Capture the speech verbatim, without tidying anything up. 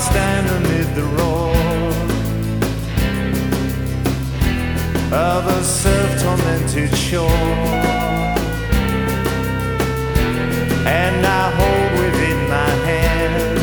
stand amid the roar of a surf-tormented shore, and